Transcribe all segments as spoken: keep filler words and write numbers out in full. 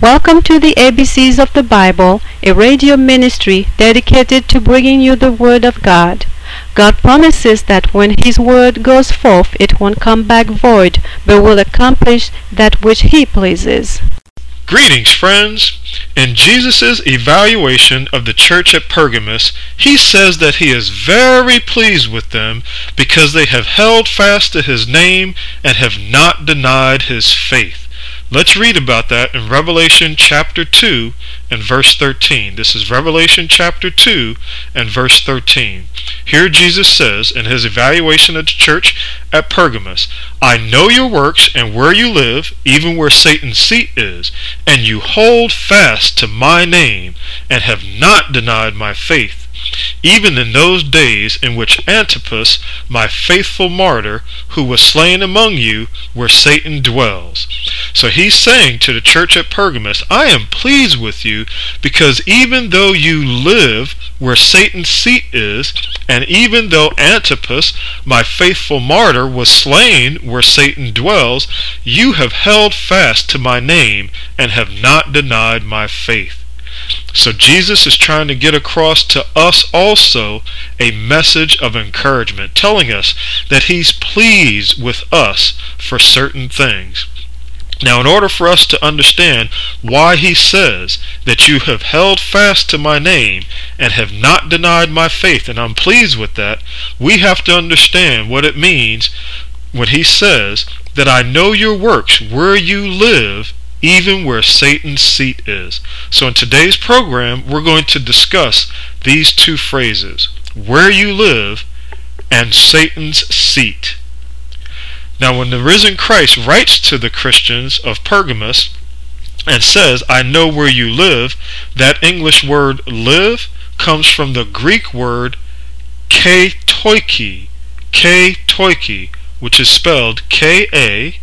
Welcome to the A B Cs of the Bible, a radio ministry dedicated to bringing you the Word of God. God promises that when His Word goes forth, it won't come back void, but will accomplish that which He pleases. Greetings, friends. In Jesus' evaluation of the church at Pergamos, He says that He is very pleased with them because they have held fast to His name and have not denied His faith. Let's read about that in Revelation chapter two and verse thirteen. This is Revelation chapter two and verse thirteen. Here Jesus says in His evaluation of the church at Pergamos, I know your works and where you live, even where Satan's seat is, and you hold fast to my name and have not denied my faith, even in those days in which Antipas, my faithful martyr, who was slain among you, where Satan dwells. So he's saying to the church at Pergamos, I am pleased with you because even though you live where Satan's seat is, and even though Antipas, my faithful martyr, was slain where Satan dwells, you have held fast to my name and have not denied my faith. So Jesus is trying to get across to us also a message of encouragement, telling us that He's pleased with us for certain things. Now, in order for us to understand why He says that you have held fast to my name and have not denied my faith, and I'm pleased with that, we have to understand what it means when He says that I know your works, where you live, even where Satan's seat is. So in today's program, we're going to discuss these two phrases, where you live and Satan's seat. Now, when the risen Christ writes to the Christians of Pergamos and says, I know where you live, that English word live comes from the Greek word katoiki, katoiki, which is spelled K A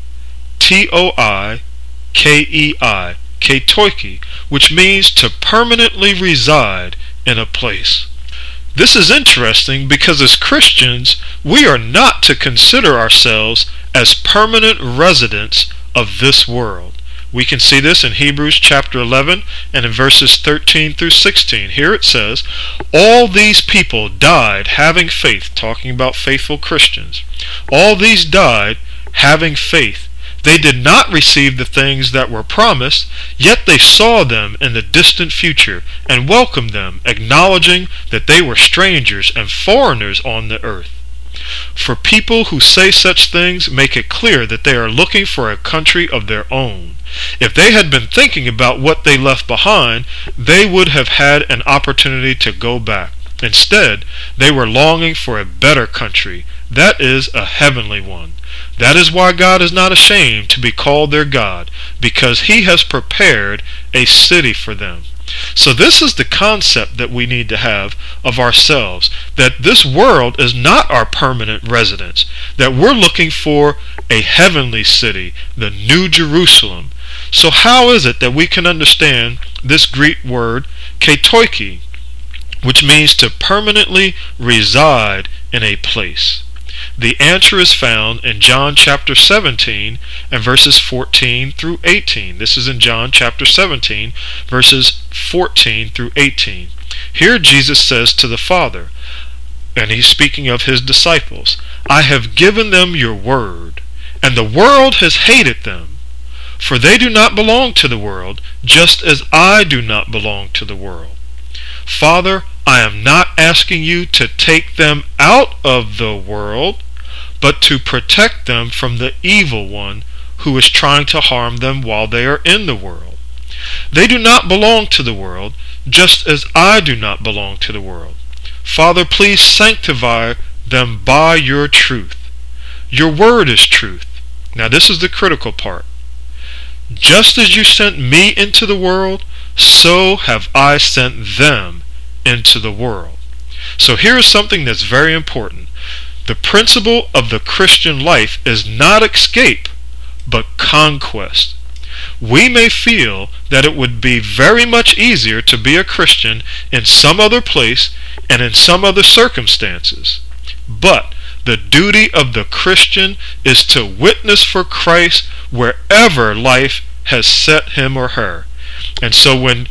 T O I K E I, katoiki, which means to permanently reside in a place. This is interesting because as Christians, we are not to consider ourselves as permanent residents of this world. We can see this in Hebrews chapter eleven and in verses thirteen through sixteen. Here it says, all these people died having faith, talking about faithful Christians. All these died having faith. They did not receive the things that were promised, yet they saw them in the distant future and welcomed them, acknowledging that they were strangers and foreigners on the earth. For people who say such things make it clear that they are looking for a country of their own. If they had been thinking about what they left behind, they would have had an opportunity to go back. Instead, they were longing for a better country, that is, a heavenly one. That is why God is not ashamed to be called their God, because He has prepared a city for them. So this is the concept that we need to have of ourselves, that this world is not our permanent residence, that we're looking for a heavenly city, the New Jerusalem. So how is it that we can understand this Greek word katoiki, which means to permanently reside in a place? The answer is found in John chapter seventeen and verses fourteen through eighteen. This is in John chapter seventeen, verses fourteen through eighteen. Here Jesus says to the Father, and He's speaking of His disciples, I have given them your word, and the world has hated them, for they do not belong to the world, just as I do not belong to the world. Father, I am not asking you to take them out of the world, but to protect them from the evil one who is trying to harm them while they are in the world. They do not belong to the world, just as I do not belong to the world. Father, please sanctify them by your truth. Your word is truth. Now this is the critical part. Just as you sent me into the world, so have I sent them into the world. So here is something that's very important. The principle of the Christian life is not escape, but conquest. We may feel that it would be very much easier to be a Christian in some other place and in some other circumstances. But the duty of the Christian is to witness for Christ wherever life has set him or her. And so when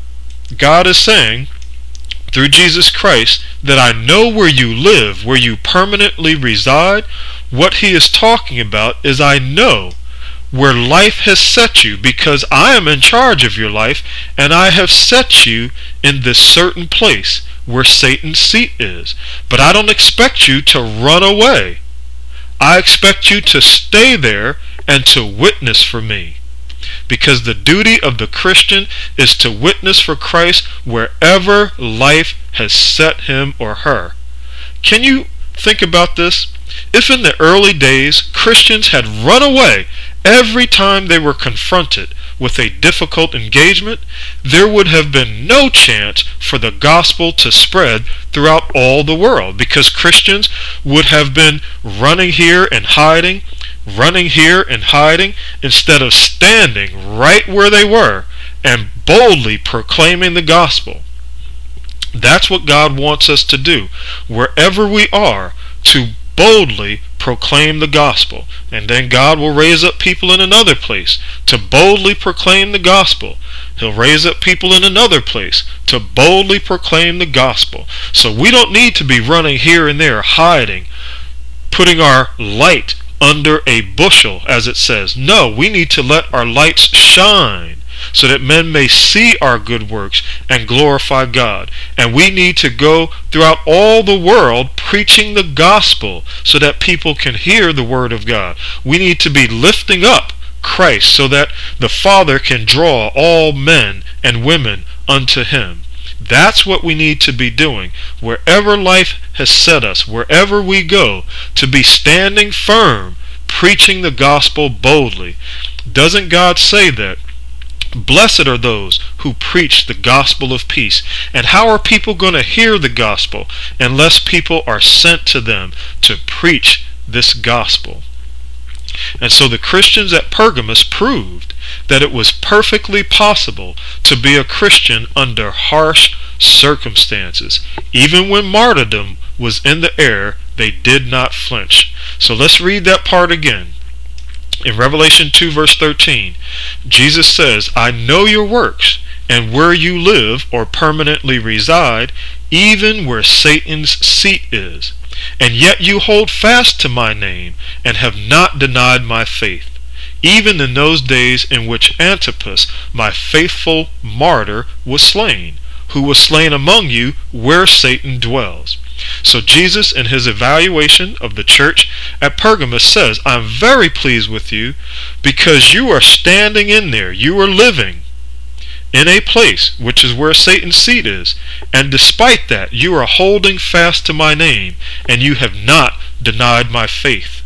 God is saying through Jesus Christ that I know where you live, where you permanently reside, what he is talking about is I know where life has set you, because I am in charge of your life, and I have set you in this certain place where Satan's seat is. But I don't expect you to run away. I expect you to stay there and to witness for me. Because the duty of the Christian is to witness for Christ wherever life has set him or her. Can you think about this? If in the early days Christians had run away every time they were confronted with a difficult engagement, there would have been no chance for the gospel to spread throughout all the world, because Christians would have been running here and hiding, running here and hiding, instead of standing right where they were and boldly proclaiming the gospel. That's what God wants us to do, wherever we are, to boldly proclaim the gospel. And then God will raise up people in another place to boldly proclaim the gospel. He'll raise up people in another place to boldly proclaim the gospel. So we don't need to be running here and there, hiding, putting our light under a bushel, as it says. No, we need to let our lights shine so that men may see our good works and glorify God. And we need to go throughout all the world preaching the gospel so that people can hear the word of God. We need to be lifting up Christ so that the Father can draw all men and women unto him. That's what we need to be doing. Wherever life has set us, wherever we go, to be standing firm, preaching the gospel boldly. Doesn't God say that? Blessed are those who preach the gospel of peace. And how are people going to hear the gospel unless people are sent to them to preach this gospel? And so the Christians at Pergamos proved that it was perfectly possible to be a Christian under harsh circumstances. Even when martyrdom was in the air, they did not flinch. So let's read that part again. In Revelation two verse thirteen, Jesus says, I know your works, and where you live or permanently reside, even where Satan's seat is. And yet you hold fast to my name, and have not denied my faith, even in those days in which Antipas, my faithful martyr, was slain, who was slain among you where Satan dwells. So Jesus, in his evaluation of the church at Pergamos, says, I'm very pleased with you because you are standing in there. You are living in a place which is where Satan's seat is. And despite that, you are holding fast to my name, and you have not denied my faith.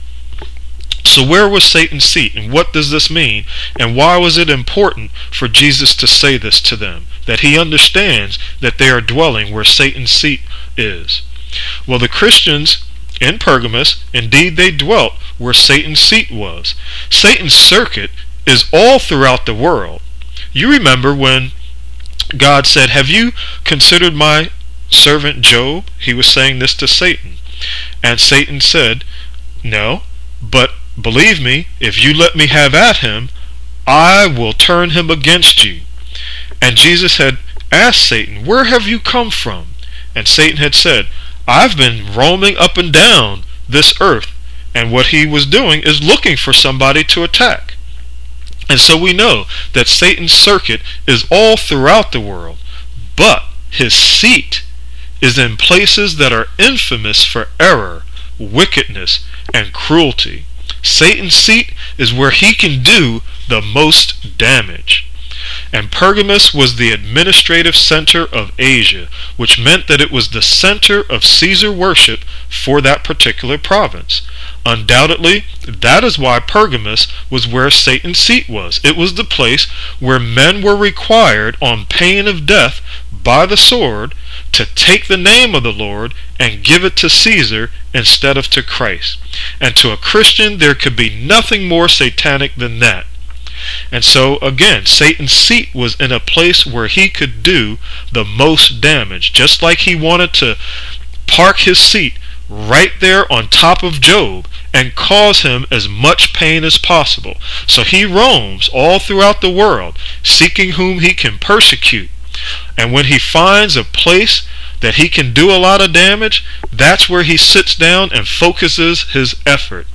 So where was Satan's seat, and what does this mean, and why was it important for Jesus to say this to them, that he understands that they are dwelling where Satan's seat is? Well, the Christians in Pergamos, indeed they dwelt where Satan's seat was. Satan's circuit is all throughout the world. You remember when God said, have you considered my servant Job? He was saying this to Satan. And Satan said, no, but believe me, if you let me have at him, I will turn him against you. And Jesus had asked Satan, where have you come from? And Satan had said, I've been roaming up and down this earth. And what he was doing is looking for somebody to attack. And so we know that Satan's circuit is all throughout the world, but his seat is in places that are infamous for error, wickedness, and cruelty. Satan's seat is where he can do the most damage. And Pergamos was the administrative center of Asia, which meant that it was the center of Caesar worship for that particular province. Undoubtedly, that is why Pergamos was where Satan's seat was. It was the place where men were required, on pain of death by the sword, to take the name of the Lord and give it to Caesar instead of to Christ. And to a Christian, there could be nothing more satanic than that. And so again, Satan's seat was in a place where he could do the most damage. Just like he wanted to park his seat right there on top of Job and cause him as much pain as possible. So he roams all throughout the world, seeking whom he can persecute. And when he finds a place that he can do a lot of damage, that's where he sits down and focuses his effort.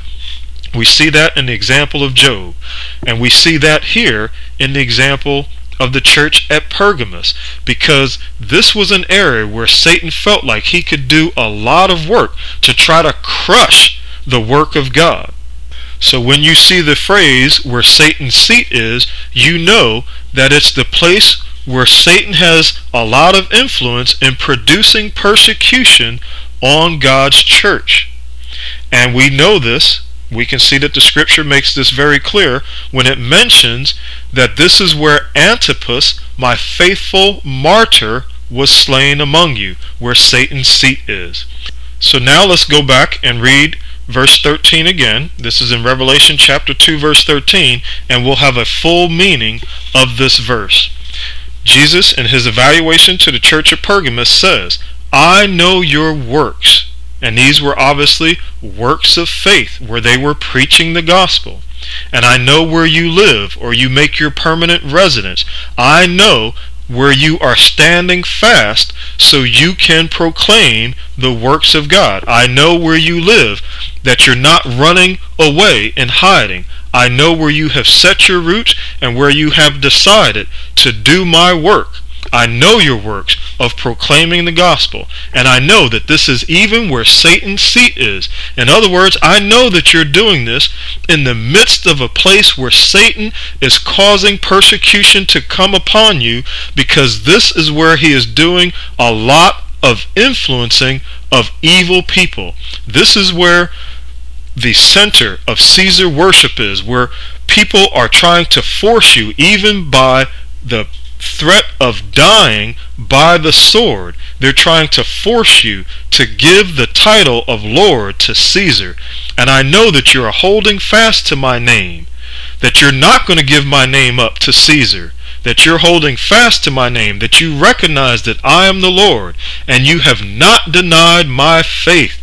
We see that in the example of Job, and we see that here in the example of the church at Pergamos, because this was an area where Satan felt like he could do a lot of work to try to crush the work of God. So when you see the phrase where Satan's seat is, you know that it's the place where Satan has a lot of influence in producing persecution on God's church. And we know this. We can see that the scripture makes this very clear when it mentions that this is where Antipas, my faithful martyr, was slain among you, where Satan's seat is. So now let's go back and read verse thirteen again. This is in Revelation chapter two, verse thirteen, and we'll have a full meaning of this verse. Jesus, in his evaluation to the church of Pergamos, says, I know your works. And these were obviously works of faith, where they were preaching the gospel. And I know where you live, or you make your permanent residence. I know where you are standing fast, so you can proclaim the works of God. I know where you live, that you're not running away and hiding. I know where you have set your roots and where you have decided to do my work. I know your works of proclaiming the gospel, and I know that this is even where Satan's seat is. In other words, I know that you're doing this in the midst of a place where Satan is causing persecution to come upon you, because this is where he is doing a lot of influencing of evil people. This is where the center of Caesar worship is, where people are trying to force you, even by the threat of dying by the sword. They're trying to force you to give the title of Lord to Caesar. And I know that you are holding fast to my name, that you're not going to give my name up to Caesar, that you're holding fast to my name, that you recognize that I am the Lord, and you have not denied my faith.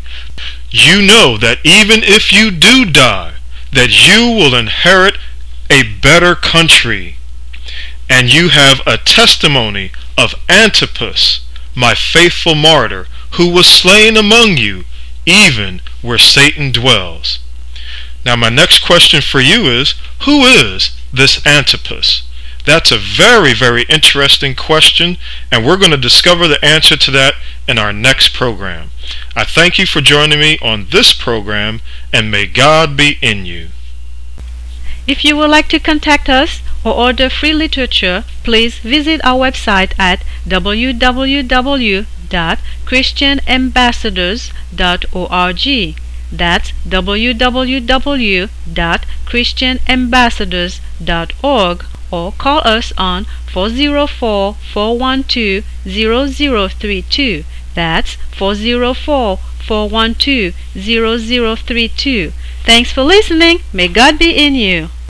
You know that even if you do die, that you will inherit a better country. And you have a testimony of Antipas, my faithful martyr, who was slain among you, even where Satan dwells. Now my next question for you is, who is this Antipas? That's a very, very interesting question, and we're going to discover the answer to that in our next program. I thank you for joining me on this program, and may God be in you. If you would like to contact us or order free literature, please visit our website at w w w dot christian ambassadors dot org. That's w w w dot christian ambassadors dot org, or call us on four oh four, four one two, zero zero three two. That's four oh four, four one two, zero zero three two. Thanks for listening. May God be in you.